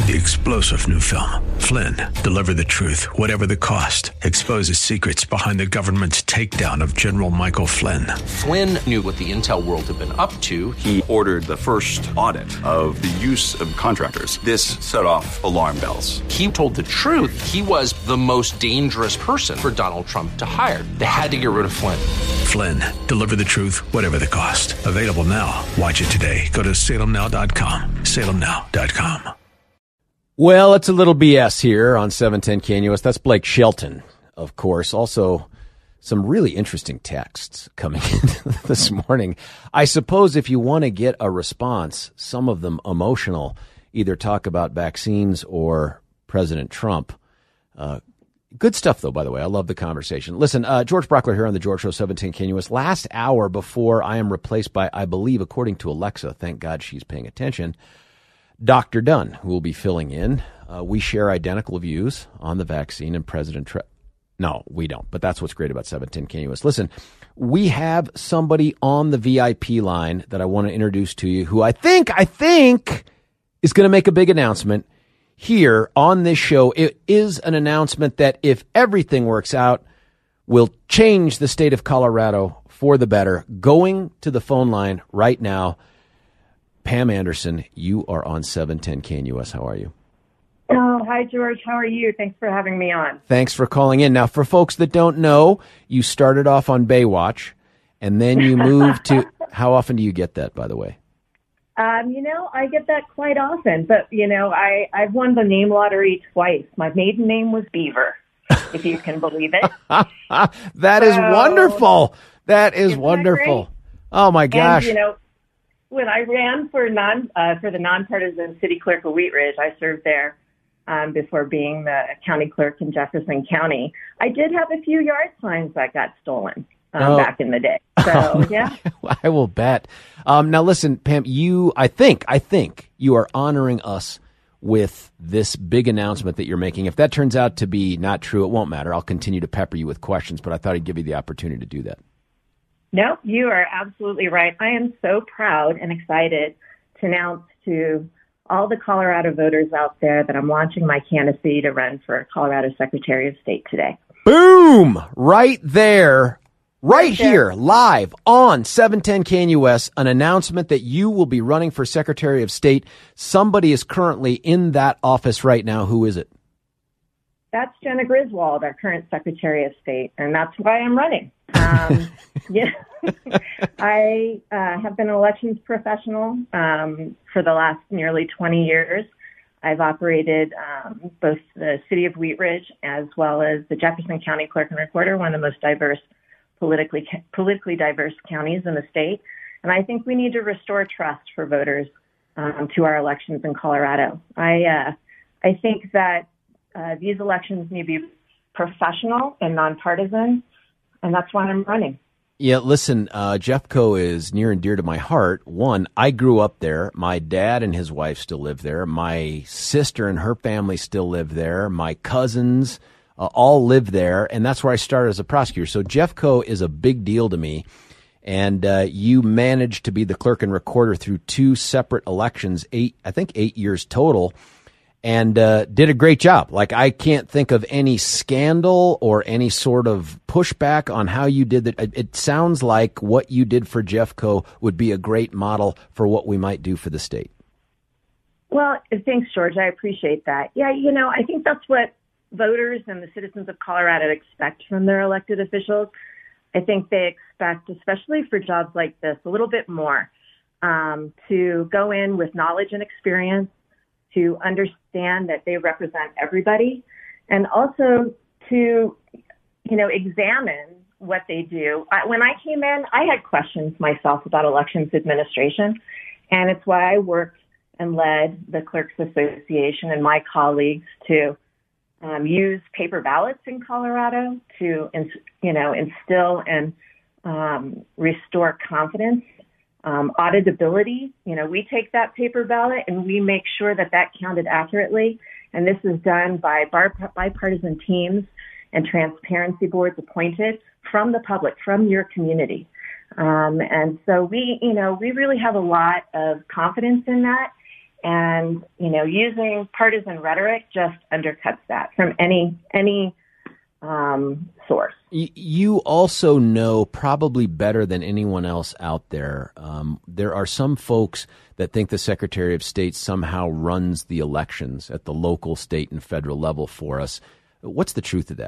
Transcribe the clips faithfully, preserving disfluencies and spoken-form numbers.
The explosive new film, Flynn, deliver the truth, whatever the cost. Exposes secrets behind the government's takedown of General Michael Flynn. Flynn knew what the intel world had been up to. He ordered the first audit of the use of contractors. This set off alarm bells. He told the truth. He was the most dangerous person for Donald Trump to hire. They had to get rid of Flynn. Flynn, deliver the truth, whatever the cost. Available now. Watch it today. Go to salem now dot com. salem now dot com. Well, it's a little B S here on seven ten K N U S. That's Blake Shelton, of course. Also, some really interesting texts coming in this morning. I suppose if you want to get a response, some of them emotional, either talk about vaccines or President Trump. Uh, good stuff, though, by the way. I love the conversation. Listen, uh, George Brockler here on the George Show, seven ten K N U S. Last hour before I am replaced by, I believe, according to Alexa, thank God she's paying attention, Doctor Dunn, who will be filling in. Uh, we share identical views on the vaccine and President Trump. No, we don't, but that's what's great about seven ten K N U S. Listen, we have somebody on the V I P line that I want to introduce to you who I think, I think is going to make a big announcement here on this show. It is an announcement that, if everything works out, will change the state of Colorado for the better. Going to the phone line right now, Pam Anderson, you are on seven ten K N U S. How are you? Oh, hi, George. How are you? Thanks for having me on. Thanks for calling in. Now, for folks that don't know, you started off on Baywatch, and then you moved to... How often do you get that, by the way? Um, you know, I get that quite often. But, you know, I, I've won the name lottery twice. My maiden name was Beaver, if you can believe it. That so, is wonderful. That is wonderful. That oh, my gosh. And, you know, when I ran for non uh, for the nonpartisan city clerk of Wheat Ridge, I served there um, before being the county clerk in Jefferson County. I did have a few yard signs that got stolen um, oh. back in the day. So, yeah. I will bet. Um, now, listen, Pam, you, I think, I think you are honoring us with this big announcement that you're making. If that turns out to be not true, it won't matter. I'll continue to pepper you with questions, but I thought I'd give you the opportunity to do that. No, you are absolutely right. I am so proud and excited to announce to all the Colorado voters out there that I'm launching my candidacy to run for Colorado Secretary of State today. Boom! Right there, right, right here, there. Live on seven ten K N U S, an announcement that you will be running for Secretary of State. Somebody is currently in that office right now. Who is it? That's Jena Griswold, our current Secretary of State, and that's why I'm running. Um, yeah, I uh, have been an elections professional um, for the last nearly twenty years. I've operated um, both the city of Wheat Ridge as well as the Jefferson County Clerk and Recorder, one of the most diverse, politically politically diverse counties in the state. And I think we need to restore trust for voters um, to our elections in Colorado. I uh, I think that uh, these elections need to be professional and nonpartisan. And that's why I'm running. Yeah, listen, uh, Jeffco is near and dear to my heart. One, I grew up there. My dad and his wife still live there. My sister and her family still live there. My cousins uh, all live there. And that's where I started as a prosecutor. So Jeffco is a big deal to me. And uh, you managed to be the clerk and recorder through two separate elections, eight, I think eight years total. And uh, did a great job. Like, I can't think of any scandal or any sort of pushback on how you did that. It sounds like what you did for Jeffco would be a great model for what we might do for the state. Well, thanks, George. I appreciate that. Yeah, you know, I think that's what voters and the citizens of Colorado expect from their elected officials. I think they expect, especially for jobs like this, a little bit more, um, to go in with knowledge and experience, to understand that they represent everybody, and also to, you know, examine what they do. I, when I came in, I had questions myself about elections administration, and it's why I worked and led the Clerks Association and my colleagues to um, use paper ballots in Colorado to, you know, instill and um, restore confidence. Um, auditability, you know, we take that paper ballot and we make sure that that counted accurately. And this is done by bar- bipartisan teams and transparency boards appointed from the public, from your community. Um, and so we, you know, we really have a lot of confidence in that. And, you know, using partisan rhetoric just undercuts that from any any um, source. You also know probably better than anyone else out there, um, there are some folks that think the Secretary of State somehow runs the elections at the local, state, and federal level for us. What's the truth of that?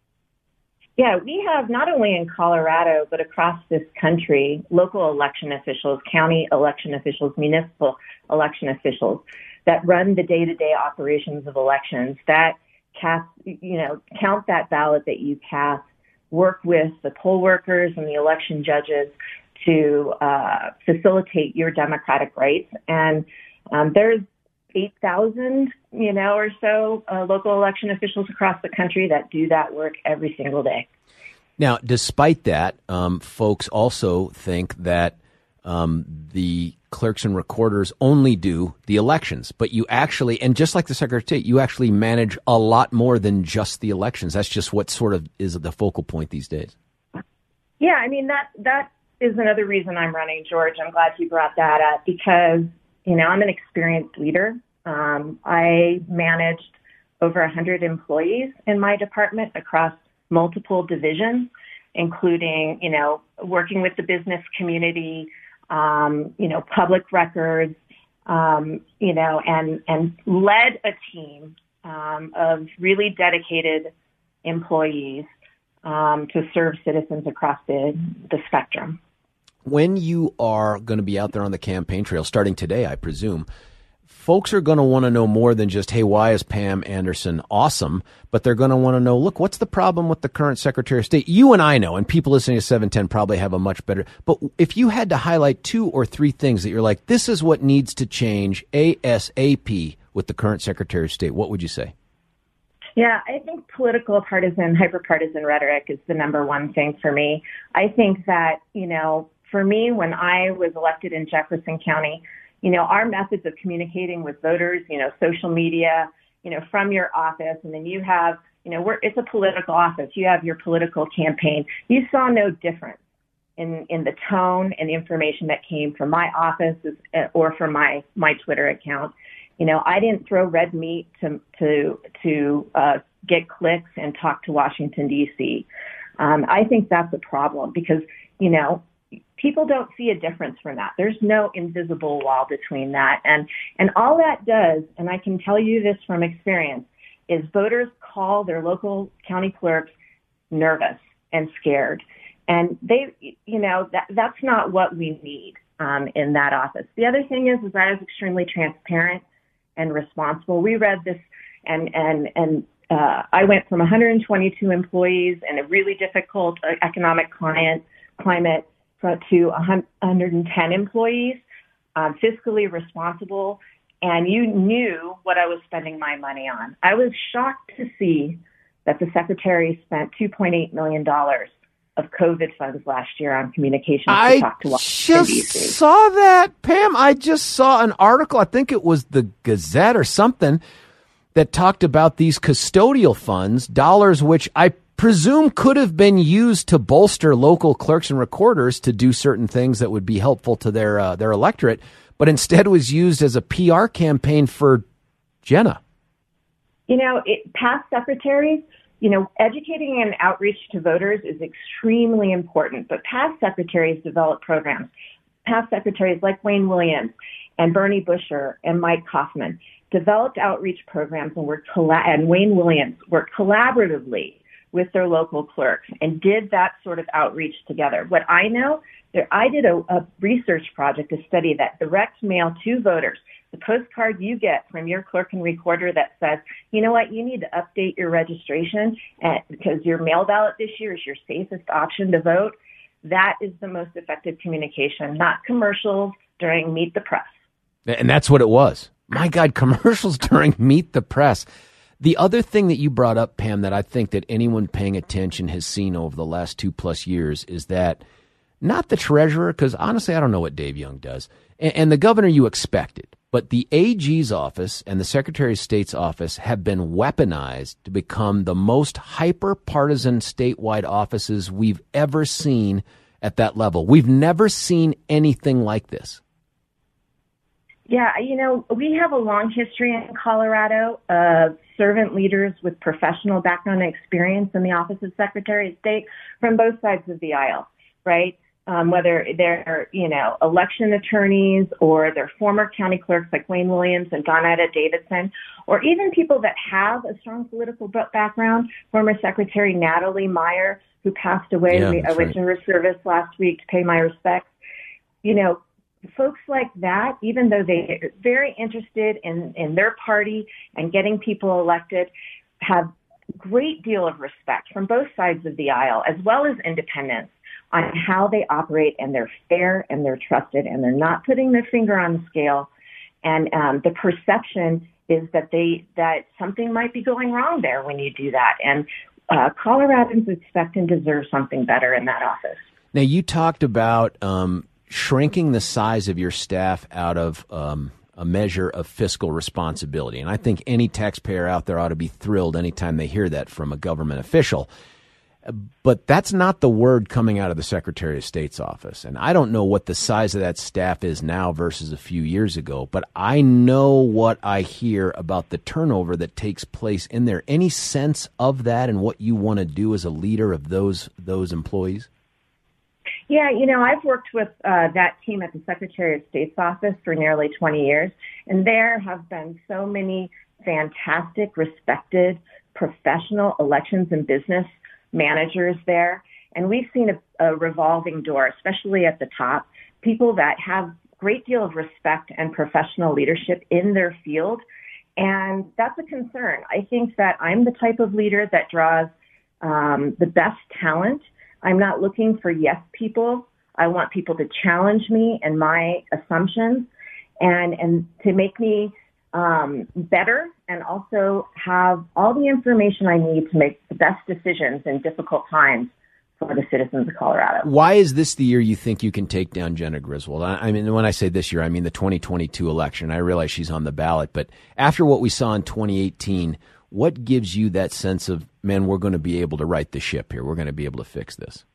Yeah, we have not only in Colorado, but across this country, local election officials, county election officials, municipal election officials that run the day-to-day operations of elections, that cast, you know, count that ballot that you cast, work with the poll workers and the election judges to uh, facilitate your democratic rights. And um, there's eight thousand, you know, or so uh, local election officials across the country that do that work every single day. Now, despite that, um, folks also think that um, the clerks and recorders only do the elections, but you actually, and just like the Secretary of State, you actually manage a lot more than just the elections. That's just what sort of is the focal point these days. Yeah, I mean, that that is another reason I'm running, George. I'm glad you brought that up because, you know, I'm an experienced leader. Um, I managed over one hundred employees in my department across multiple divisions, including, you know, working with the business community, um, you know, public records, um, you know, and, and led a team um, of really dedicated employees um, to serve citizens across the, the spectrum. When you are going to be out there on the campaign trail, starting today, I presume, folks are going to want to know more than just, hey, why is Pam Anderson awesome? But they're going to want to know, look, what's the problem with the current Secretary of State? You and I know, and people listening to seven ten probably have a much better. But if you had to highlight two or three things that you're like, this is what needs to change ASAP with the current Secretary of State, what would you say? Yeah, I think political partisan, hyperpartisan rhetoric is the number one thing for me. I think that, you know, for me, when I was elected in Jefferson County, you know, our methods of communicating with voters, you know, social media, you know, from your office, and then you have, you know, we're, it's a political office. You have your political campaign. You saw no difference in, in the tone and the information that came from my office or from my, my Twitter account. You know, I didn't throw red meat to, to, to uh, get clicks and talk to Washington, D C. Um, I think that's a problem because, you know, people don't see a difference from that. There's no invisible wall between that. And, and all that does, and I can tell you this from experience, is voters call their local county clerks nervous and scared. And they, you know, that, that's not what we need um, in that office. The other thing is, is that is extremely transparent and responsible. We read this and, and, and, uh, I went from one hundred twenty-two employees in a really difficult economic client, climate to one hundred ten employees, um, fiscally responsible, and you knew what I was spending my money on. I was shocked to see that the Secretary spent two point eight million dollars of COVID funds last year on communications I to talk to Washington, D C. just saw that, Pam. I just saw an article, I think it was the Gazette or something, that talked about these custodial funds, dollars which I presume could have been used to bolster local clerks and recorders to do certain things that would be helpful to their uh, their electorate, but instead was used as a P R campaign for Jenna. You know, it, past secretaries, you know, educating and outreach to voters is extremely important, but past secretaries develop programs. Past secretaries like Wayne Williams and Bernie Busher and Mike Kaufman developed outreach programs and worked colla- and Wayne Williams worked collaboratively with their local clerks and did that sort of outreach together. What I know, there, I did a, a research project, a study that direct mail to voters, the postcard you get from your clerk and recorder that says, you know what, you need to update your registration and, because your mail ballot this year is your safest option to vote. That is the most effective communication, not commercials during Meet the Press. And that's what it was. My God, commercials during Meet the Press. The other thing that you brought up, Pam, that I think that anyone paying attention has seen over the last two plus years is that not the treasurer, because honestly, I don't know what Dave Young does, and, and the governor you expected, but the A G's office and the Secretary of State's office have been weaponized to become the most hyper-partisan statewide offices we've ever seen at that level. We've never seen anything like this. Yeah, you know, we have a long history in Colorado of servant leaders with professional background and experience in the Office of Secretary of State from both sides of the aisle, right? Um, whether they're, you know, election attorneys or they're former county clerks like Wayne Williams and Donetta Davidson, or even people that have a strong political background, former Secretary Natalie Meyer, who passed away. Yeah, we, I went right. to her service last week to pay my respects. You know, folks like that, even though they're very interested in, in their party and getting people elected, have a great deal of respect from both sides of the aisle, as well as independents, on how they operate, and they're fair and they're trusted and they're not putting their finger on the scale. And um, the perception is that they that something might be going wrong there when you do that. And uh, Coloradans expect and deserve something better in that office. Now, you talked about um, shrinking the size of your staff out of um, a measure of fiscal responsibility. And I think any taxpayer out there ought to be thrilled anytime they hear that from a government official. But that's not the word coming out of the Secretary of State's office. And I don't know what the size of that staff is now versus a few years ago, but I know what I hear about the turnover that takes place in there. Any sense of that and what you want to do as a leader of those those employees? Yeah, you know, I've worked with uh, that team at the Secretary of State's office for nearly twenty years, and there have been so many fantastic, respected, professional elections and business managers there. And we've seen a, a revolving door, especially at the top, people that have a great deal of respect and professional leadership in their field. And that's a concern. I think that I'm the type of leader that draws um, the best talent. I'm not looking for yes people. I want people to challenge me and my assumptions and, and to make me Um, better, and also have all the information I need to make the best decisions in difficult times for the citizens of Colorado. Why is this the year you think you can take down Jena Griswold? I, I mean, when I say this year, I mean the twenty twenty-two election. I realize she's on the ballot, but after what we saw in twenty eighteen, what gives you that sense of, man, we're going to be able to right the ship here. We're going to be able to fix this?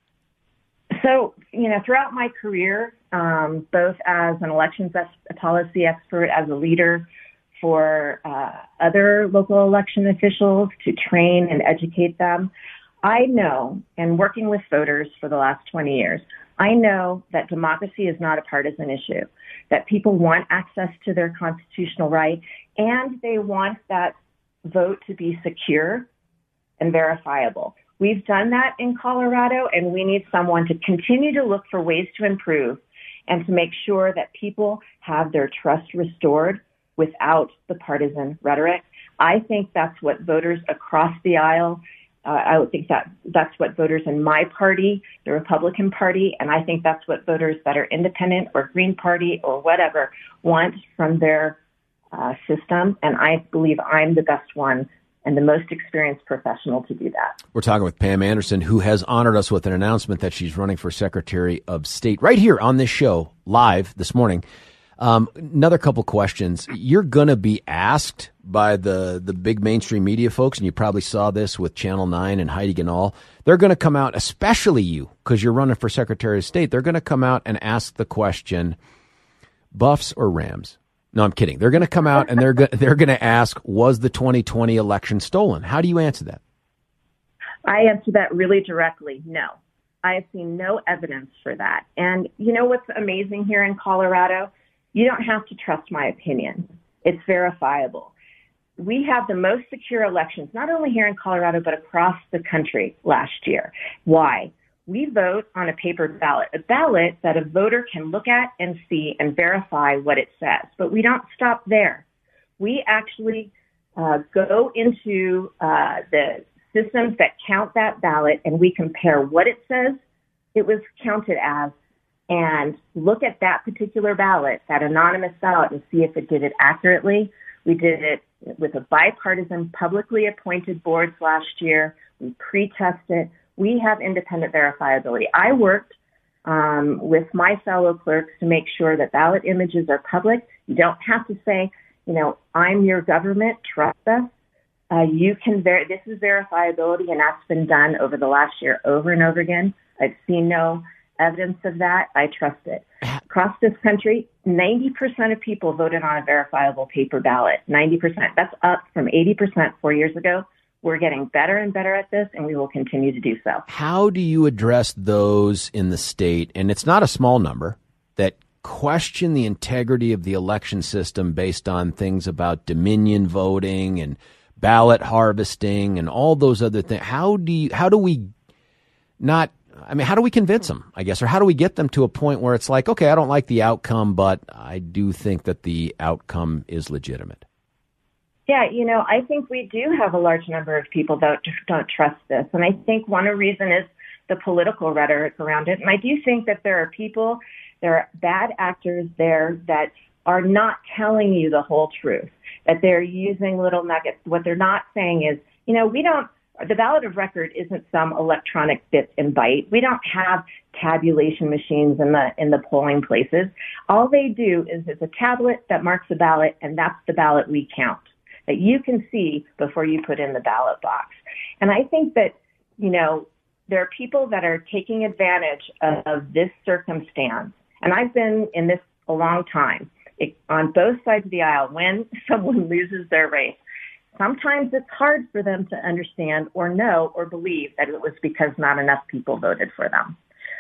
So, you know, throughout my career, um, both as an elections policy expert, as a leader for uh, other local election officials to train and educate them, I know, and working with voters for the last twenty years, I know that democracy is not a partisan issue, that people want access to their constitutional right, and they want that vote to be secure and verifiable. We've done that in Colorado, and we need someone to continue to look for ways to improve and to make sure that people have their trust restored without the partisan rhetoric. I think that's what voters across the aisle, uh, I would think that that's what voters in my party, the Republican Party, and I think that's what voters that are independent or Green Party or whatever want from their uh, system. And I believe I'm the best one and the most experienced professional to do that. We're talking with Pam Anderson, who has honored us with an announcement that she's running for Secretary of State right here on this show live this morning. Um, another couple questions. You're going to be asked by the, the big mainstream media folks, and you probably saw this with Channel nine and Heidi Ganahl. They're going to come out, especially you, because you're running for Secretary of State. They're going to come out and ask the question, Buffs or Rams? No, I'm kidding. They're going to come out and they're go- they're going to ask, was the twenty twenty election stolen? How do you answer that? I answer that really directly. No, I have seen no evidence for that. And you know what's amazing here in Colorado? You don't have to trust my opinion. It's verifiable. We have the most secure elections, not only here in Colorado, but across the country last year. Why? We vote on a paper ballot, a ballot that a voter can look at and see and verify what it says. But we don't stop there. We actually uh, go into uh, the systems that count that ballot, and we compare what it says it was counted as and look at that particular ballot, that anonymous ballot, and see if it did it accurately. We did it with a bipartisan, publicly appointed board last year. We pre-test it. We have independent verifiability. I worked um, with my fellow clerks to make sure that ballot images are public. You don't have to say, you know, I'm your government, trust us. Uh, you can ver- this is verifiability, and that's been done over the last year over and over again. I've seen no evidence of that. I trust it. across this country, ninety percent of people voted on a verifiable paper ballot. ninety percent. That's up from eighty percent four years ago. We're getting better and better at this, and we will continue to do so. How do you address those in the state, and it's not a small number, that question the integrity of the election system based on things about Dominion voting and ballot harvesting and all those other things? How do you, how do we not, I mean, how do we convince them, I guess, or how do we get them to a point where it's like, okay, I don't like the outcome, but I do think that the outcome is legitimate? Yeah, you know, I think we do have a large number of people that don't trust this. And I think one reason is the political rhetoric around it. And I do think that there are people, there are bad actors there that are not telling you the whole truth, that they're using little nuggets. What they're not saying is, you know, we don't, the ballot of record isn't some electronic bit and byte. We don't have tabulation machines in the in the polling places. All they do is it's a tablet that marks a ballot, and that's the ballot we count, that you can see before you put in the ballot box. And I think that, you know, there are people that are taking advantage of, of this circumstance. And I've been in this a long time. It, on both sides of the aisle, when someone loses their race, sometimes it's hard for them to understand or know or believe that it was because not enough people voted for them.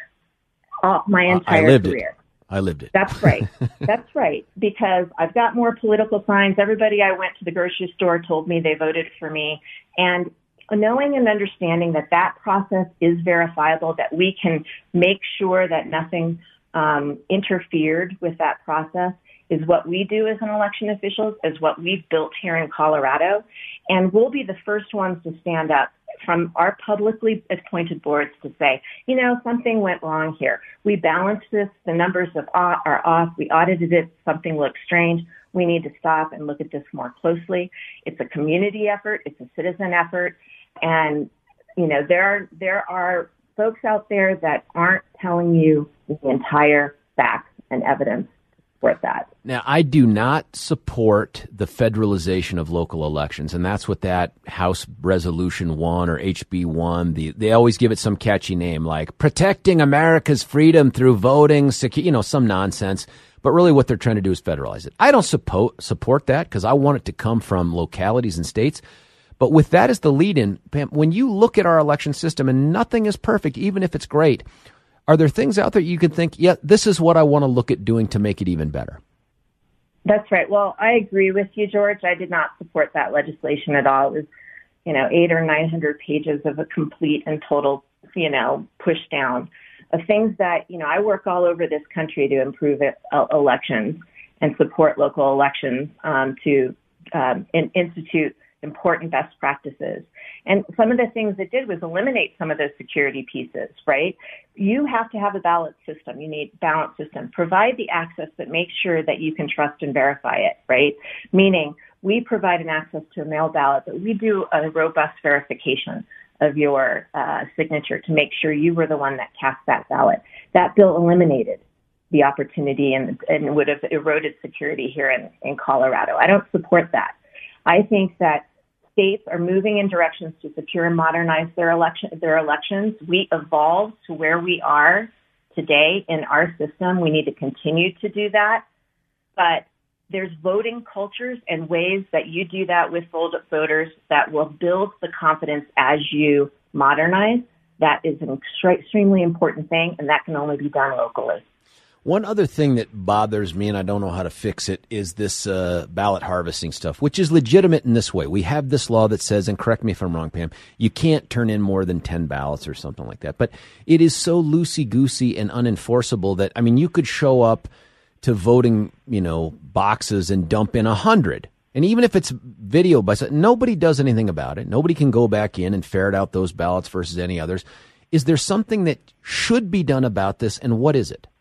All, my entire I lived career. It. I lived it. That's right. That's right. Because I've got more political signs. Everybody I went to the grocery store told me they voted for me. And knowing and understanding that that process is verifiable, that we can make sure that nothing um, interfered with that process, is what we do as an election officials, is what we've built here in Colorado. And we'll be the first ones to stand up from our publicly appointed boards to say, you know, something went wrong here. We balanced this. The numbers of are off. We audited it. Something looks strange. We need to stop and look at this more closely. It's a community effort. It's a citizen effort. And, you know, there are, there are folks out there that aren't telling you the entire facts and evidence for that. Now, I do not support the federalization of local elections, and that's what that House Resolution one or H B one, the, they always give it some catchy name like Protecting America's Freedom Through Voting, secu- you know, some nonsense. But really what they're trying to do is federalize it. I don't suppo- support that because I want it to come from localities and states. But with that as the lead-in, Pam, when you look at our election system, and nothing is perfect, even if it's great, are there things out there you can think, yeah, this is what I want to look at doing to make it even better? That's right. Well, I agree with you, George. I did not support that legislation at all. It was, you know, eight or nine hundred pages of a complete and total, you know, push down of things that, you know, I work all over this country to improve it, uh, elections and support local elections um, to um, in, institute important best practices. And some of the things it did was eliminate some of those security pieces, right? You have to have a ballot system. You need a ballot system. Provide the access that makes sure that you can trust and verify it, right? Meaning we provide an access to a mail ballot, but we do a robust verification of your uh, signature to make sure you were the one that cast that ballot. That bill eliminated the opportunity and, and would have eroded security here in, in Colorado. I don't support that. I think that states are moving in directions to secure and modernize their election, their elections. We evolved to where we are today in our system. We need to continue to do that. But there's voting cultures and ways that you do that with voters that will build the confidence as you modernize. That is an extremely important thing, and that can only be done locally. One other thing that bothers me, and I don't know how to fix it, is this uh, ballot harvesting stuff, which is legitimate in this way. We have this law that says, and correct me if I'm wrong, Pam, you can't turn in more than ten ballots or something like that. But it is so loosey-goosey and unenforceable that, I mean, you could show up to voting, you know, boxes and dump in a hundred. And even if it's video by nobody does anything about it. Nobody can go back in and ferret out those ballots versus any others. Is there something that should be done about this, and what is it?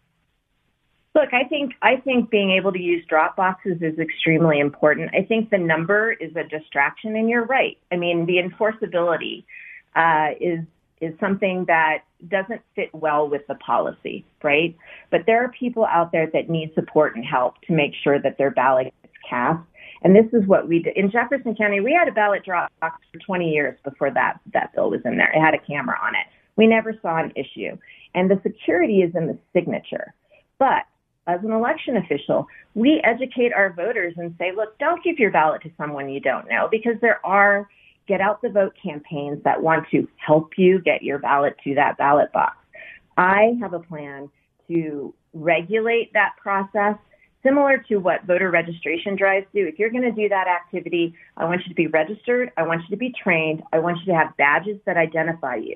Look, I think I think being able to use drop boxes is extremely important. I think the number is a distraction, and you're right. I mean, the enforceability uh, is is something that doesn't fit well with the policy, right? But there are people out there that need support and help to make sure that their ballot gets cast. And this is what we did. In Jefferson County, we had a ballot drop box for twenty years before that, that bill was in there. It had a camera on it. We never saw an issue. And the security is in the signature. But as an election official, we educate our voters and say, look, don't give your ballot to someone you don't know, because there are get out the vote campaigns that want to help you get your ballot to that ballot box. I have a plan to regulate that process, similar to what voter registration drives do. If you're going to do that activity, I want you to be registered. I want you to be trained. I want you to have badges that identify you.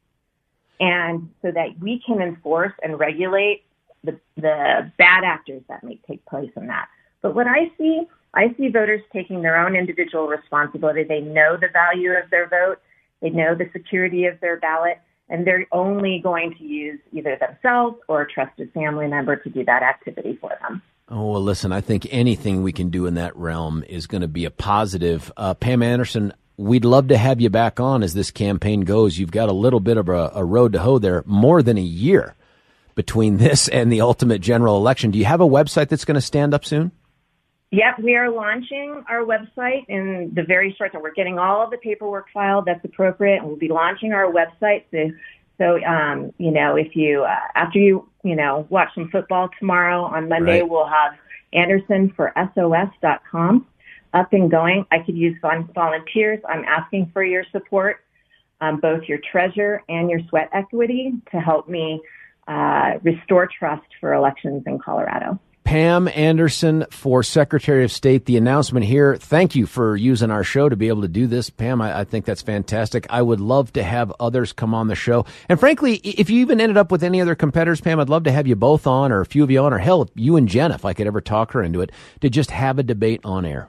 And so that we can enforce and regulate the, the bad actors that may take place in that. But what I see, I see voters taking their own individual responsibility. They know the value of their vote. They know the security of their ballot. And they're only going to use either themselves or a trusted family member to do that activity for them. Oh, well, listen, I think anything we can do in that realm is going to be a positive. Uh, Pam Anderson, we'd love to have you back on as this campaign goes. You've got a little bit of a, a road to hoe there, more than a year between this and the ultimate general election. Do you have a website that's going to stand up soon? Yep, we are launching our website in the very short term. We're getting all of the paperwork filed that's appropriate, and we'll be launching our website. So, so um, you know, if you, uh, after you, you know, watch some football tomorrow, on Monday, right, we'll have Anderson for S O S dot com up and going. I could use volunteers. I'm asking for your support, um, both your treasure and your sweat equity, to help me uh, restore trust for elections in Colorado. Pam Anderson for Secretary of State. The announcement here. Thank you for using our show to be able to do this, Pam. I, I think that's fantastic. I would love to have others come on the show. And frankly, if you even ended up with any other competitors, Pam, I'd love to have you both on, or a few of you on, or hell, you and Jen, if I could ever talk her into it, to just have a debate on air.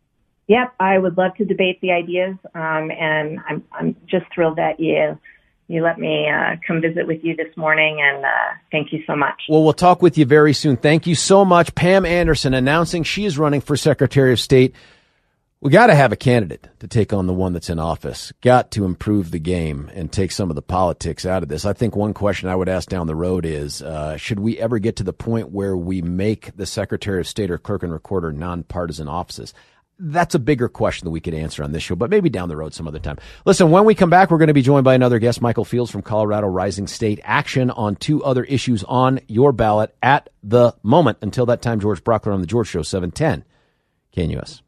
Yep, I would love to debate the ideas, um, and I'm I'm just thrilled that you you let me uh, come visit with you this morning, and uh, thank you so much. Well, we'll talk with you very soon. Thank you so much. Pam Anderson announcing she is running for Secretary of State. We got to have a candidate to take on the one that's in office. Got to improve the game and take some of the politics out of this. I think one question I would ask down the road is, uh, should we ever get to the point where we make the Secretary of State or Clerk and Recorder nonpartisan offices? That's a bigger question that we could answer on this show, but maybe down the road some other time. Listen, when we come back, we're going to be joined by another guest, Michael Fields from Colorado Rising State. Action on two other issues on your ballot at the moment. Until that time, George Brockler on The George Show, seven ten K N U S.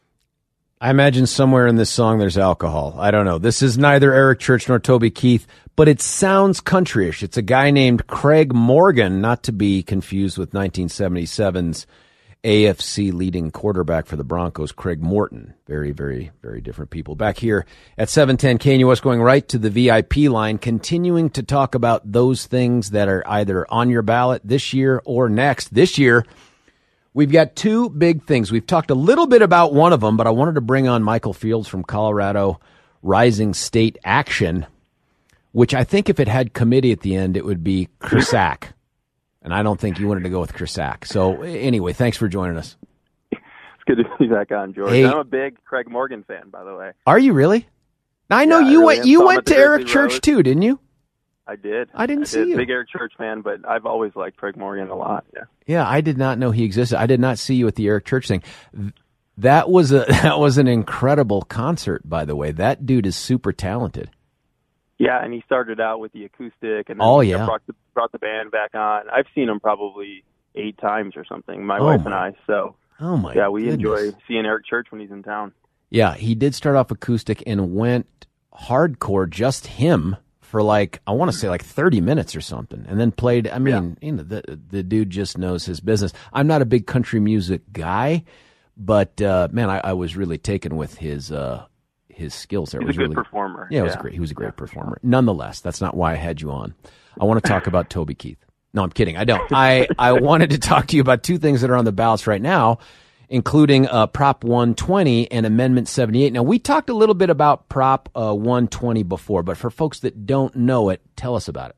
I imagine somewhere in this song there's alcohol. I don't know. This is neither Eric Church nor Toby Keith, but it sounds countryish. It's a guy named Craig Morgan, not to be confused with nineteen seventy-seven's A F C leading quarterback for the Broncos, Craig Morton. Very, very, very different people. Back here at seven ten K N U S, going right to the V I P line, continuing to talk about those things that are either on your ballot this year or next. This year, we've got two big things. We've talked a little bit about one of them, but I wanted to bring on Michael Fields from Colorado Rising State Action, which I think if it had committee at the end, it would be C R S A C. And I don't think you wanted to go with C R S A C. So anyway, thanks for joining us. It's good to be back on, George. Hey. I'm a big Craig Morgan fan, by the way. Are you really? Now, I know Yeah, you I really went. am. You Saw him went at the to Eric Grizzly Church Rose. too, didn't you? I did. I didn't I see did. you. Big Eric Church fan, but I've always liked Craig Morgan a lot. Yeah. Yeah, I did not know he existed. I did not see you at the Eric Church thing. That was a that was an incredible concert, by the way. That dude is super talented. Yeah, and he started out with the acoustic, and then Oh, you know, yeah. brought the brought the band back on. I've seen him probably eight times or something. My Oh, wife my- and I. So Oh my! yeah, we goodness. enjoy seeing Eric Church when he's in town. Yeah, he did start off acoustic and went hardcore, just him, for like, I want to say like thirty minutes or something, and then played. I mean, you know, the the dude just knows his business. I'm not a big country music guy, but uh, man, I, I was really taken with his uh, his skills there. He's It was a good really, performer. Yeah, it was Yeah. great. He was a great performer. Nonetheless, that's not why I had you on. I want to talk about Toby Keith. No, I'm kidding. I don't. I, I wanted to talk to you about two things that are on the ballots right now, including uh, Prop one twenty and Amendment seventy-eight. Now, we talked a little bit about Prop uh, one twenty before, but for folks that don't know it, tell us about it.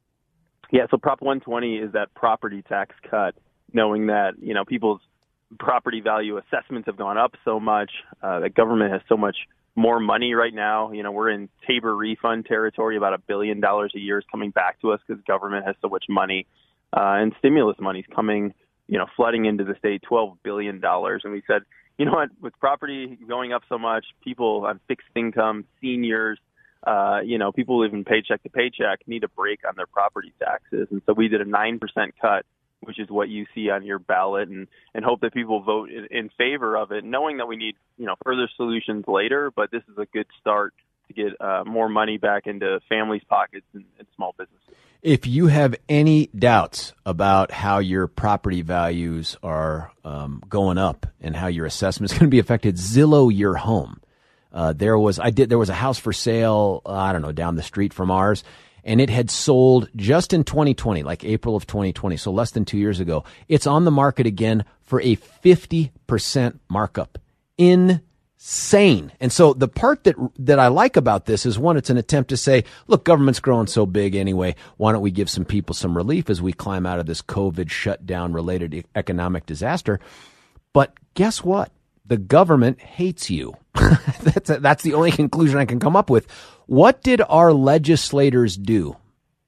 Yeah, so Prop one twenty is that property tax cut, knowing that, you know, people's property value assessments have gone up so much, uh, the government has so much more money right now. You know, we're in Tabor refund territory. About a billion dollars a year is coming back to us because government has so much money, uh, and stimulus money is coming, you know, flooding into the state, twelve billion dollars. And we said, you know what, with property going up so much, people on fixed income, seniors, uh, you know, people living paycheck to paycheck need a break on their property taxes. And so we did a nine percent cut which is what you see on your ballot, and, and hope that people vote in, in favor of it, knowing that we need, you know, further solutions later. But this is a good start to get uh, more money back into families' pockets and, and small businesses. If you have any doubts about how your property values are um, going up and how your assessment is going to be affected, Zillow Your Home. Uh, there was I did there was a house for sale, uh, I don't know, down the street from ours, and it had sold just in twenty twenty, like April of twenty twenty, so less than two years ago. It's on the market again for a fifty percent markup. Insane. And so the part that that I like about this is, one, it's an attempt to say, look, government's growing so big anyway. Why don't we give some people some relief as we climb out of this COVID shutdown related economic disaster? But guess what? The government hates you. that's, a, that's the only conclusion I can come up with. What did our legislators do?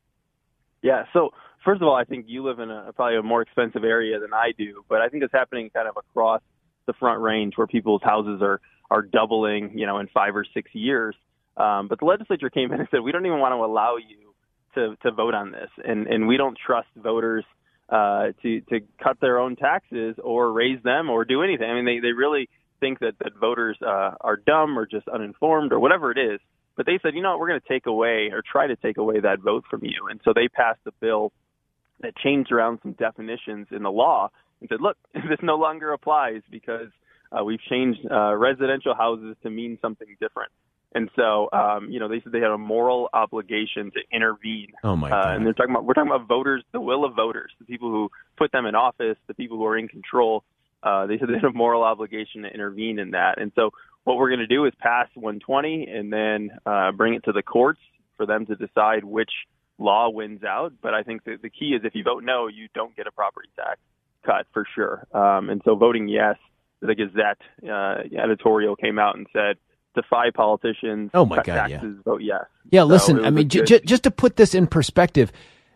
Yeah, so first of all, I think you live in a probably a more expensive area than I do, but I think it's happening kind of across the Front Range where people's houses are are doubling, you know, in five or six years. Um, but the legislature came in and said, we don't even want to allow you to, to vote on this. And, and we don't trust voters uh, to, to cut their own taxes or raise them or do anything. I mean, they, they really think that, that voters uh, are dumb or just uninformed or whatever it is. But they said, you know what, we're going to take away or try to take away that vote from you. And so they passed a bill that changed around some definitions in the law and said, look, this no longer applies because Uh, we've changed uh, residential houses to mean something different. And so, um, you know, they said they had a moral obligation to intervene. Oh, my God. Uh, and they're talking about, we're talking about voters, the will of voters, the people who put them in office, the people who are in control. Uh, they said they had a moral obligation to intervene in that. And so what we're going to do is pass one twenty and then uh, bring it to the courts for them to decide which law wins out. But I think that the key is if you vote no, you don't get a property tax cut for sure. Um, and so voting yes, the Gazette uh, editorial came out and said, defy politicians, oh my cut God, taxes, yeah. vote yes. Yeah, so listen, I mean, j- j- just to put this in perspective,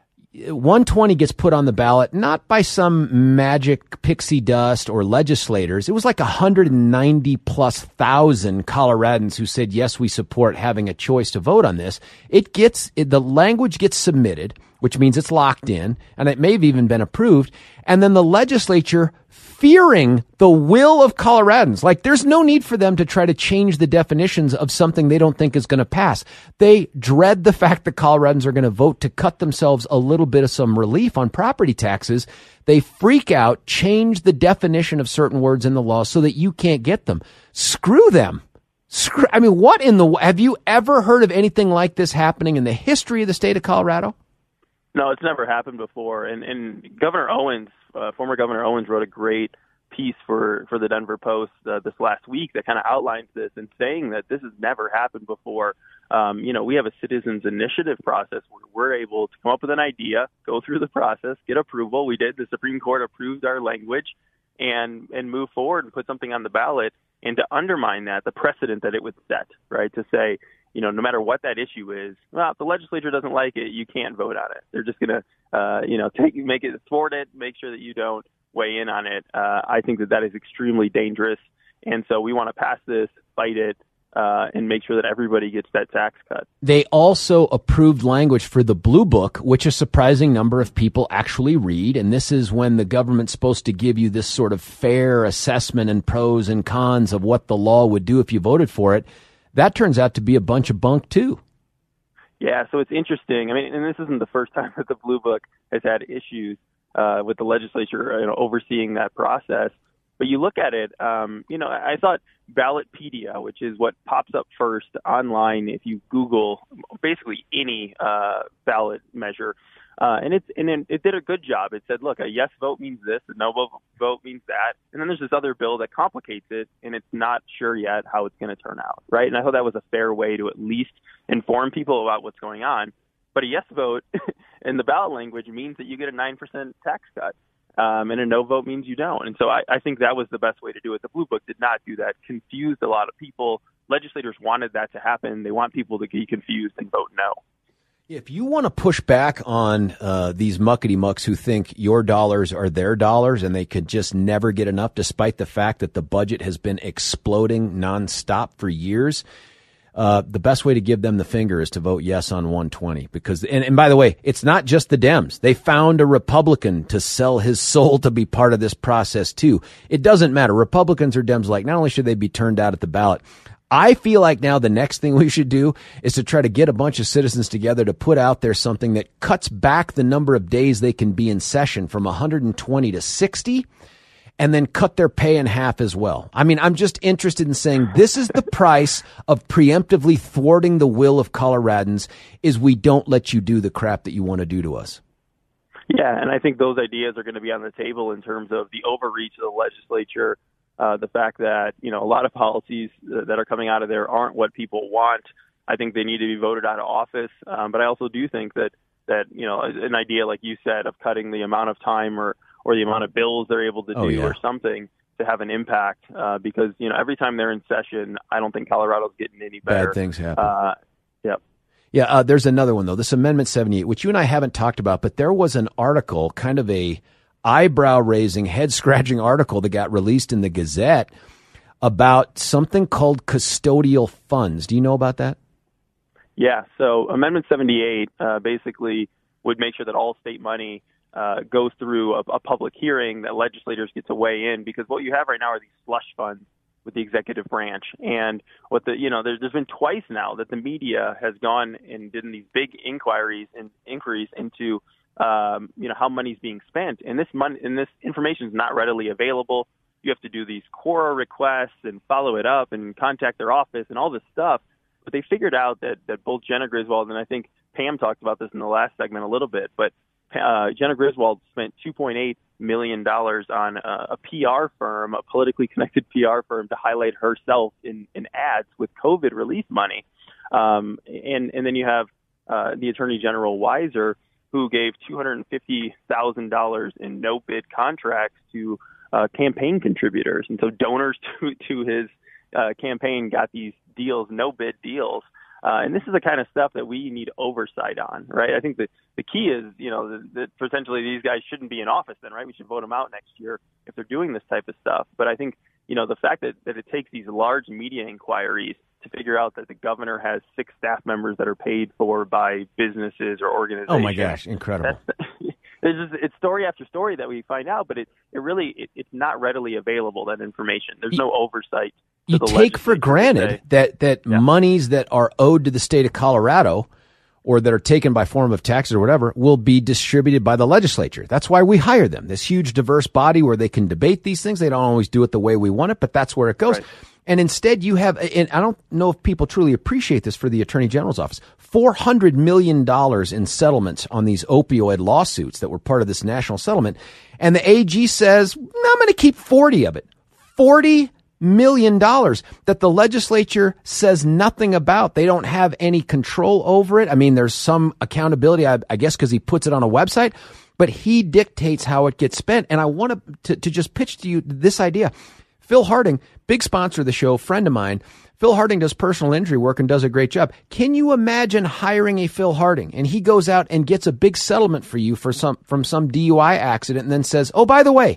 one twenty gets put on the ballot not by some magic pixie dust or legislators. It was like one hundred ninety plus thousand Coloradans who said, yes, we support having a choice to vote on this. It gets, it, the language gets submitted, which means it's locked in, and it may have even been approved. And then the legislature, fearing the will of Coloradans, like there's no need for them to try to change the definitions of something they don't think is going to pass. They dread the fact that Coloradans are going to vote to cut themselves a little bit of some relief on property taxes. They freak out, change the definition of certain words in the law so that you can't get them. Screw them. Screw, I mean, what in the, have you ever heard of anything like this happening in the history of the state of Colorado? No, it's never happened before. And, and Governor Owens, uh, former Governor Owens, wrote a great piece for, for the Denver Post uh, this last week that kind of outlines this and saying that this has never happened before. Um, you know, we have a citizens initiative process where we're able to come up with an idea, go through the process, get approval. We did. The Supreme Court approved our language and, and move forward and put something on the ballot. And to undermine that, the precedent that it would set, right, to say, you know, no matter what that issue is, well, if the legislature doesn't like it, you can't vote on it. They're just going to, uh, you know, take make it thwart it, make sure that you don't weigh in on it. Uh, I think that that is extremely dangerous. And so we want to pass this, fight it, uh, and make sure that everybody gets that tax cut. They also approved language for the Blue Book, which a surprising number of people actually read. And this is when the government's supposed to give you this sort of fair assessment and pros and cons of what the law would do if you voted for it. That turns out to be a bunch of bunk, too. Yeah, so it's interesting. I mean, and this isn't the first time that the Blue Book has had issues uh, with the legislature, you know, overseeing that process. But you look at it, um, you know, I thought Ballotpedia, which is what pops up first online if you Google basically any uh, ballot measure, uh, and it's and it, it did a good job. It said, look, a yes vote means this, a no vote means that, and then there's this other bill that complicates it, and it's not sure yet how it's going to turn out, right? And I thought that was a fair way to at least inform people about what's going on. But a yes vote in the ballot language means that you get a nine percent tax cut. Um, and a no vote means you don't. And so I, I think that was the best way to do it. The Blue Book did not do that, confused a lot of people. Legislators wanted that to happen. They want people to be confused and vote no. If you want to push back on uh, these muckety-mucks who think your dollars are their dollars and they could just never get enough despite the fact that the budget has been exploding nonstop for years, uh, the best way to give them the finger is to vote yes on one twenty. Because, and, and by the way, it's not just the Dems. They found a Republican to sell his soul to be part of this process too. It doesn't matter. Republicans or Dems alike, not only should they be turned out at the ballot, I feel like now the next thing we should do is to try to get a bunch of citizens together to put out there something that cuts back the number of days they can be in session from one hundred twenty to sixty, and then cut their pay in half as well. I mean, I'm just interested in saying this is the price of preemptively thwarting the will of Coloradans, is we don't let you do the crap that you want to do to us. Yeah, and I think those ideas are going to be on the table in terms of the overreach of the legislature. Uh, the fact that, you know, a lot of policies uh, that are coming out of there aren't what people want. I think they need to be voted out of office. Um, but I also do think that, that, you know, an idea, like you said, of cutting the amount of time or, or the amount of bills they're able to do oh, yeah. or something to have an impact. Uh, because, you know, every time they're in session, I don't think Colorado's getting any better. Bad things happen. Uh, yep. Yeah, uh, there's another one, though. This Amendment seventy-eight, which you and I haven't talked about, but there was an article, kind of a eyebrow-raising, head-scratching article that got released in the Gazette about something called custodial funds. Do you know about that? Yeah, so Amendment seventy-eight uh, basically would make sure that all state money uh, goes through a, a public hearing, that legislators get to weigh in, because what you have right now are these slush funds with the executive branch. And what the, you know, there's, there's been twice now that the media has gone and did these big inquiries and inquiries into Um, you know, how money's being spent, and this money and this information is not readily available. You have to do these Quora requests and follow it up and contact their office and all this stuff. But they figured out that, that both Jenna Griswold, and I think Pam talked about this in the last segment a little bit, but uh, Jenna Griswold spent two point eight million dollars on a, a P R firm, a politically connected P R firm, to highlight herself in, in ads with COVID relief money. Um, and, and then you have uh, the Attorney General Weiser, who gave two hundred fifty thousand dollars in no-bid contracts to uh, campaign contributors. And so donors to, to his uh, campaign got these deals, no-bid deals. Uh, and this is the kind of stuff that we need oversight on, right? I think that the key is, you know, that, that potentially these guys shouldn't be in office then, right? We should vote them out next year if they're doing this type of stuff. But I think, you know, the fact that, that it takes these large media inquiries to figure out that the governor has six staff members that are paid for by businesses or organizations. Oh my gosh, incredible. There's just, it's story after story that we find out, but it, it really, it, it's not readily available, that information. There's no oversight. You take for granted that, that yeah. monies that are owed to the state of Colorado or that are taken by form of taxes or whatever will be distributed by the legislature. That's why we hire them, this huge diverse body where they can debate these things. They don't always do it the way we want it, but that's where it goes. Right. And instead you have, and I don't know if people truly appreciate this for the Attorney General's office, four hundred million dollars in settlements on these opioid lawsuits that were part of this national settlement. And the A G says, no, I'm going to keep forty of it. forty million dollars that the legislature says nothing about. They don't have any control over it. I mean, there's some accountability, I, I guess, because he puts it on a website, but he dictates how it gets spent. And I want to, to, to just pitch to you this idea. Phil Harding, big sponsor of the show, friend of mine. Phil Harding does personal injury work and does a great job. Can you imagine hiring a Phil Harding and he goes out and gets a big settlement for you for some from some D U I accident and then says, oh, by the way,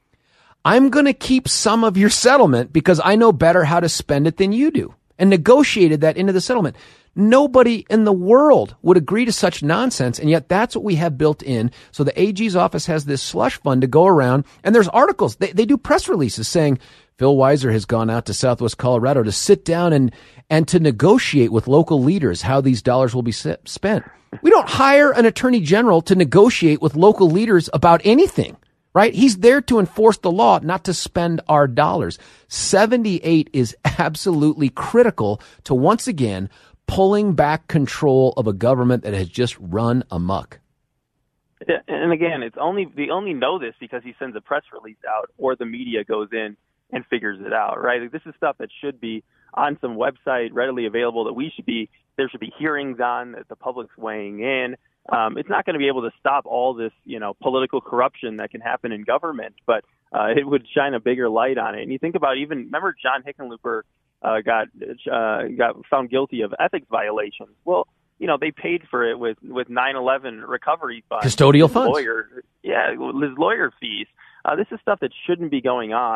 I'm going to keep some of your settlement because I know better how to spend it than you do, and negotiated that into the settlement. Nobody in the world would agree to such nonsense, and yet that's what we have built in. So the A G's office has this slush fund to go around, and there's articles. They, they do press releases saying Phil Weiser has gone out to Southwest Colorado to sit down and, and to negotiate with local leaders how these dollars will be spent. We don't hire an attorney general to negotiate with local leaders about anything. Right? He's there to enforce the law, not to spend our dollars. seventy-eight is absolutely critical to, once again, pulling back control of a government that has just run amok. Yeah, and again, it's only they only know this because he sends a press release out or the media goes in and figures it out, right? Like, this is stuff that should be on some website readily available that we should be, there should be hearings on, that the public's weighing in. Um, it's not going to be able to stop all this, you know, political corruption that can happen in government, but uh, it would shine a bigger light on it. And you think about even, remember John Hickenlooper uh, got uh, got found guilty of ethics violations. Well, you know, they paid for it with, with nine eleven recovery funds. Custodial funds. Lawyer, yeah, his lawyer fees. Uh, this is stuff that shouldn't be going on.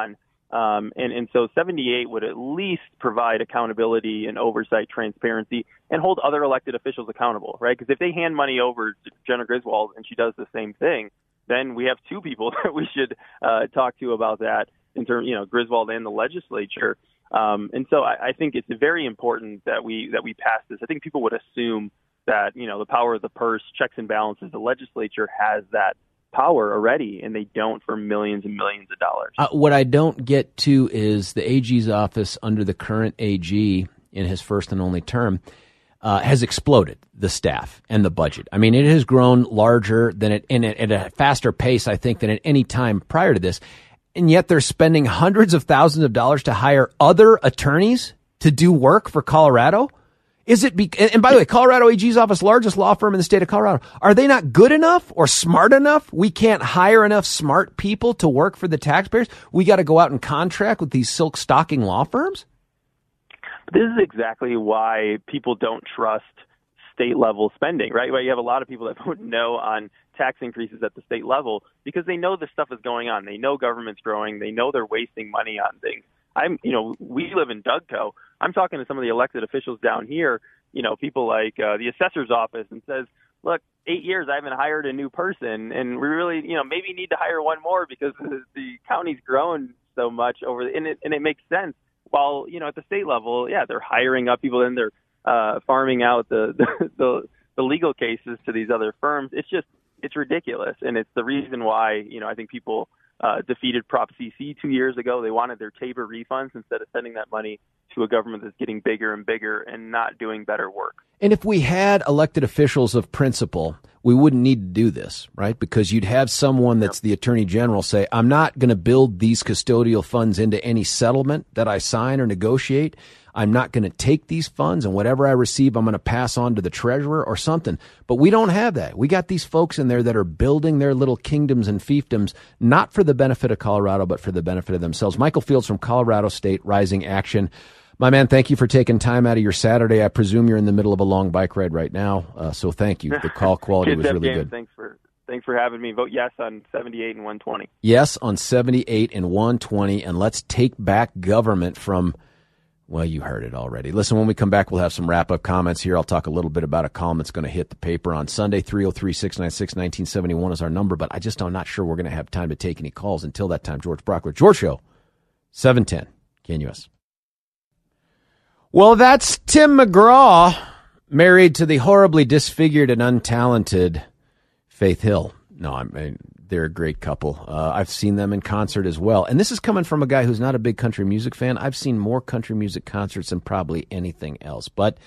Um, and, and so seventy-eight would at least provide accountability and oversight, transparency, and hold other elected officials accountable, right? Because if they hand money over to Jenna Griswold and she does the same thing, then we have two people that we should uh, talk to about that in terms, you know, Griswold and the legislature. Um, and so I, I think it's very important that we that we pass this. I think people would assume that, you know, the power of the purse, checks and balances, the legislature has that power already, and they don't for millions and millions of dollars. Uh, what I don't get to is the A G's office under the current A G in his first and only term uh, has exploded the staff and the budget. I mean, it has grown larger than it, and at a faster pace, I think, than at any time prior to this. And yet they're spending hundreds of thousands of dollars to hire other attorneys to do work for Colorado. Is it be, and by the way, Colorado A G's office, largest law firm in the state of Colorado, are they not good enough or smart enough? We can't hire enough smart people to work for the taxpayers. We got to go out and contract with these silk stocking law firms. This is exactly why people don't trust state level spending, right? Where you have a lot of people that vote no on tax increases at the state level because they know this stuff is going on. They know government's growing. They know they're wasting money on things. I'm, you know, we live in Dougco. I'm talking to some of the elected officials down here, you know, people like uh, the assessor's office, and says, look, eight years I haven't hired a new person, and we really, you know, maybe need to hire one more because the county's grown so much over the, and it, and it makes sense. While, you know, at the state level, yeah, they're hiring up people and they're uh, farming out the, the, the, the legal cases to these other firms. It's just, it's ridiculous. And it's the reason why, you know, I think people Uh, defeated Prop C C two years ago. They wanted their Tabor refunds instead of sending that money to a government that's getting bigger and bigger and not doing better work. And if we had elected officials of principle, we wouldn't need to do this, right? Because you'd have someone that's the attorney general say, I'm not going to build these custodial funds into any settlement that I sign or negotiate. I'm not going to take these funds, and whatever I receive, I'm going to pass on to the treasurer or something. But we don't have that. We got these folks in there that are building their little kingdoms and fiefdoms, not for the benefit of Colorado, but for the benefit of themselves. Michael Fields from Colorado State Rising Action. My man, thank you for taking time out of your Saturday. I presume you're in the middle of a long bike ride right now, uh, so thank you. The call quality was really good. Thanks for thanks for having me. Vote yes on seventy-eight and one twenty. Yes on seventy-eight and one twenty, and let's take back government from, well, you heard it already. Listen, when we come back, we'll have some wrap-up comments here. I'll talk a little bit about a column that's going to hit the paper on Sunday. three oh three, six nine six, one nine seven one is our number, but I just I'm not sure we're going to have time to take any calls. Until that time, George Brockler, George Show, seven ten, K N U S. Well, that's Tim McGraw, married to the horribly disfigured and untalented Faith Hill. No, I mean, they're a great couple. Uh, I've seen them in concert as well. And this is coming from a guy who's not a big country music fan. I've seen more country music concerts than probably anything else. But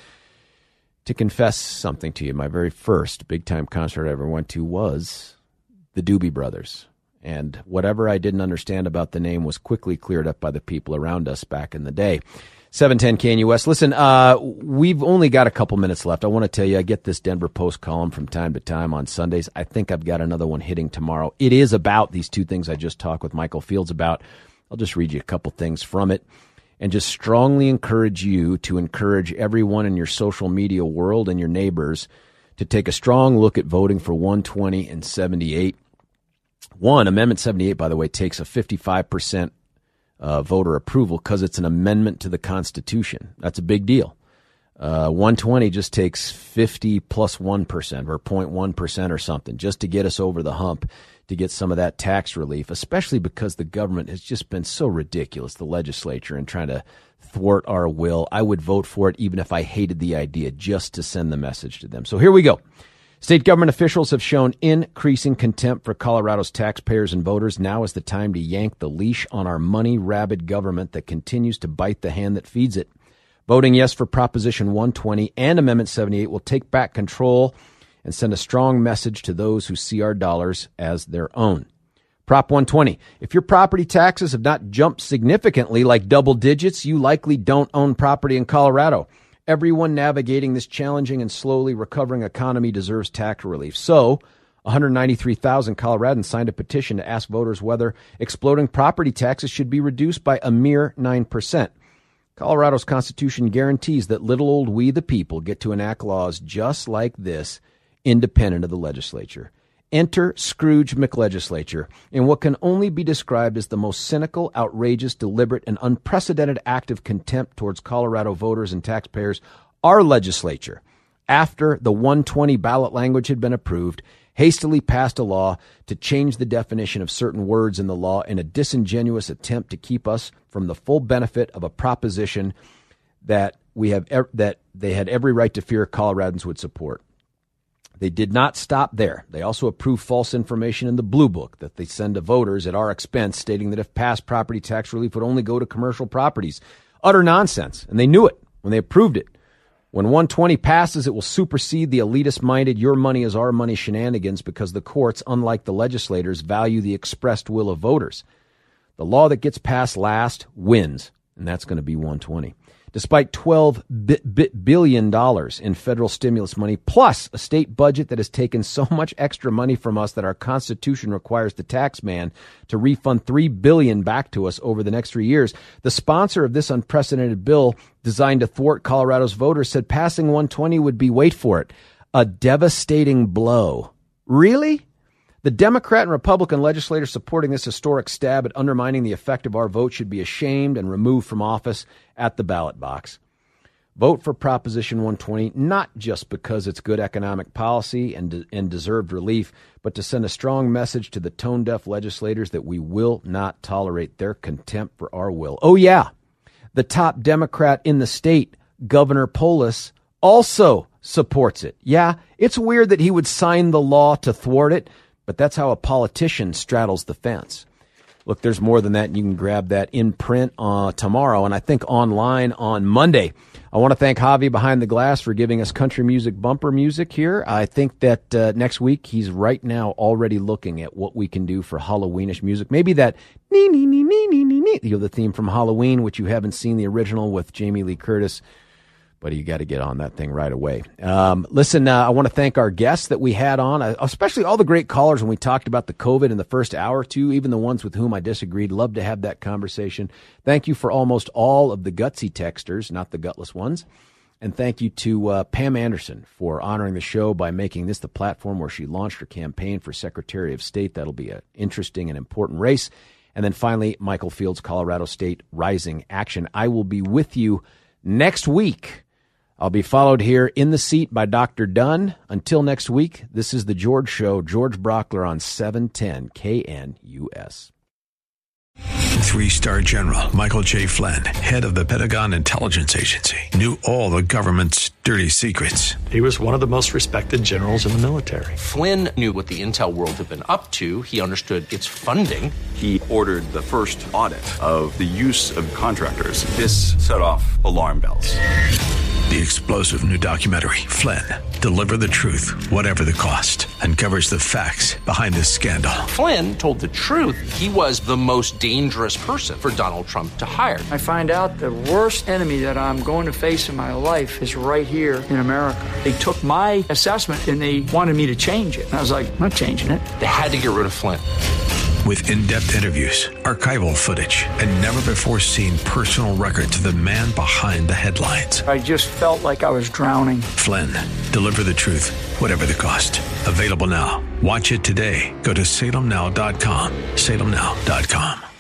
to confess something to you, my very first big-time concert I ever went to was the Doobie Brothers. And whatever I didn't understand about the name was quickly cleared up by the people around us back in the day. seven ten K N U S. Listen, uh, we've only got a couple minutes left. I want to tell you, I get this Denver Post column from time to time on Sundays. I think I've got another one hitting tomorrow. It is about these two things I just talked with Michael Fields about. I'll just read you a couple things from it and just strongly encourage you to encourage everyone in your social media world and your neighbors to take a strong look at voting for one twenty and seventy-eight. One, Amendment seventy-eight, by the way, takes a fifty-five percent Uh, voter approval because it's an amendment to the Constitution. That's a big deal. Uh, one twenty just takes fifty plus one percent or zero point one percent or something just to get us over the hump, to get some of that tax relief, especially because the government has just been so ridiculous, the legislature, in trying to thwart our will. I would vote for it even if I hated the idea, just to send the message to them. So here we go. State government officials have shown increasing contempt for Colorado's taxpayers and voters. Now is the time to yank the leash on our money-rabid government that continues to bite the hand that feeds it. Voting yes for Proposition one twenty and Amendment seventy-eight will take back control and send a strong message to those who see our dollars as their own. Prop one twenty. If your property taxes have not jumped significantly, like double digits, you likely don't own property in Colorado. Everyone navigating this challenging and slowly recovering economy deserves tax relief. So, one hundred ninety-three thousand Coloradans signed a petition to ask voters whether exploding property taxes should be reduced by a mere nine percent. Colorado's Constitution guarantees that little old we the people get to enact laws just like this, independent of the legislature. Enter Scrooge McLegislature in what can only be described as the most cynical, outrageous, deliberate, and unprecedented act of contempt towards Colorado voters and taxpayers. Our legislature, after the one twenty ballot language had been approved, hastily passed a law to change the definition of certain words in the law in a disingenuous attempt to keep us from the full benefit of a proposition that we have that they had every right to fear Coloradans would support. They did not stop there. They also approved false information in the Blue Book that they send to voters at our expense, stating that if passed, property tax relief would only go to commercial properties. Utter nonsense, and they knew it when they approved it. When one twenty passes, it will supersede the elitist-minded your money is our money shenanigans because the courts, unlike the legislators, value the expressed will of voters. The law that gets passed last wins, and that's going to be one twenty. Despite twelve billion dollars in federal stimulus money, plus a state budget that has taken so much extra money from us that our Constitution requires the tax man to refund three billion dollars back to us over the next three years, the sponsor of this unprecedented bill designed to thwart Colorado's voters said passing one twenty would be, wait for it, a devastating blow. Really? The Democrat and Republican legislators supporting this historic stab at undermining the effect of our vote should be ashamed and removed from office at the ballot box. Vote for Proposition one twenty, not just because it's good economic policy and, de- and deserved relief, but to send a strong message to the tone-deaf legislators that we will not tolerate their contempt for our will. Oh, yeah, the top Democrat in the state, Governor Polis, also supports it. Yeah, it's weird that he would sign the law to thwart it, but that's how a politician straddles the fence. Look, there's more than that, and you can grab that in print uh, tomorrow, and I think online on Monday. I want to thank Javi behind the glass for giving us country music bumper music here. I think that uh, next week he's right now already looking at what we can do for Halloweenish music. Maybe that nee, nee, nee, nee, nee, nee, nee, you know, the theme from Halloween, which you haven't seen the original with Jamie Lee Curtis. But you got to get on that thing right away. Um, listen, uh, I want to thank our guests that we had on, uh, especially all the great callers when we talked about the COVID in the first hour or two, even the ones with whom I disagreed. Love to have that conversation. Thank you for almost all of the gutsy texters, not the gutless ones. And thank you to uh, Pam Anderson for honoring the show by making this the platform where she launched her campaign for Secretary of State. That'll be an interesting and important race. And then finally, Michael Fields, Colorado State Rising Action. I will be with you next week. I'll be followed here in the seat by Doctor Dunn. Until next week, this is The George Show. George Brockler on seven ten K N U S. Three-star General Michael J. Flynn, head of the Pentagon Intelligence Agency, knew all the government's dirty secrets. He was one of the most respected generals in the military. Flynn knew what the intel world had been up to. He understood its funding. He ordered the first audit of the use of contractors. This set off alarm bells. The explosive new documentary, Flynn, Deliver the Truth, Whatever the Cost, uncovers the facts behind this scandal. Flynn told the truth. He was the most dangerous person for Donald Trump to hire. I find out the worst enemy that I'm going to face in my life is right here in America. They took my assessment and they wanted me to change it. And I was like, I'm not changing it. They had to get rid of Flynn. With in-depth interviews, archival footage, and never-before-seen personal records of the man behind the headlines. I just felt like I was drowning. Flynn, Deliver the Truth, Whatever the Cost. Available now. Watch it today. Go to salem now dot com. salem now dot com.